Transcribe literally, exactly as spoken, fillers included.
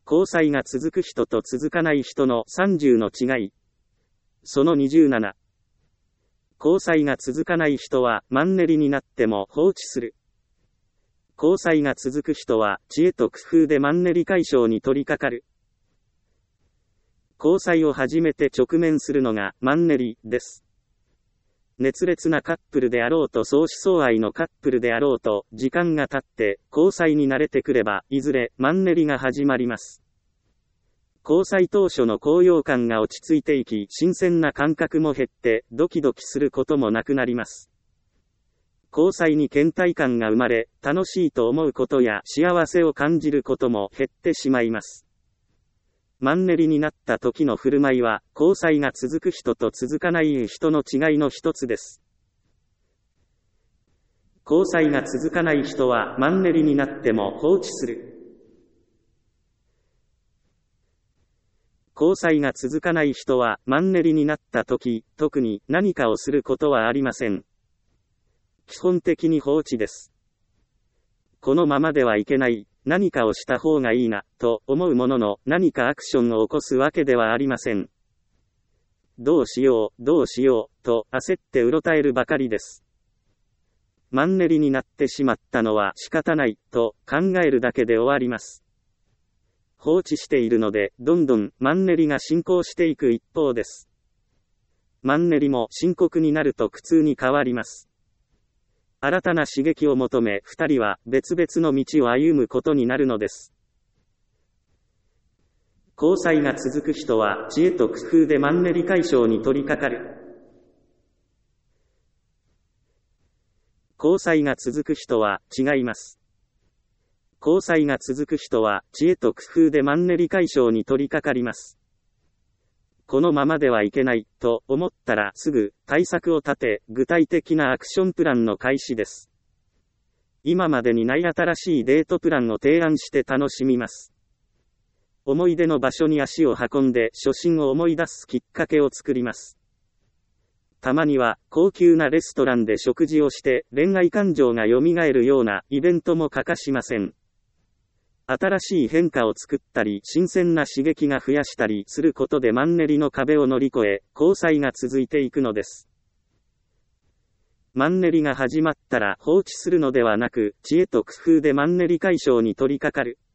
交際が続く人と続かない人のさんじゅうの違い。そのにじゅうなな。交際が続かない人はマンネリになっても放置する。交際が続く人は知恵と工夫でマンネリ解消に取り掛かる。交際を始めて直面するのがマンネリです。熱烈なカップルであろうと相思相愛のカップルであろうと、時間が経って交際に慣れてくれば、いずれマンネリが始まります。交際当初の高揚感が落ち着いていき、新鮮な感覚も減って、ドキドキすることもなくなります。交際に倦怠感が生まれ、楽しいと思うことや幸せを感じることも減ってしまいます。マンネリになった時の振る舞いは、交際が続く人と続かない人の違いの一つです。交際が続かない人はマンネリになっても放置する。交際が続かない人はマンネリになった時、特に何かをすることはありません。基本的に放置です。このままではいけない、何かをした方がいいな、と思うものの、何かアクションを起こすわけではありません。どうしよう、どうしよう、と焦ってうろたえるばかりです。マンネリになってしまったのは仕方ない、と考えるだけで終わります。放置しているので、どんどんマンネリが進行していく一方です。マンネリも深刻になると苦痛に変わります。新たな刺激を求め、二人は別々の道を歩むことになるのです。交際が続く人は知恵と工夫でマンネリ解消に取り掛かる。交際が続く人は違います。交際が続く人は知恵と工夫でマンネリ解消に取り掛かります。このままではいけない、と思ったらすぐ対策を立て、具体的なアクションプランの開始です。今までにない新しいデートプランを提案して楽しみます。思い出の場所に足を運んで初心を思い出すきっかけを作ります。たまには高級なレストランで食事をして恋愛感情が蘇るようなイベントも欠かしません。新しい変化を作ったり、新鮮な刺激が増やしたりすることでマンネリの壁を乗り越え、交際が続いていくのです。マンネリが始まったら放置するのではなく、知恵と工夫でマンネリ解消に取り掛かる。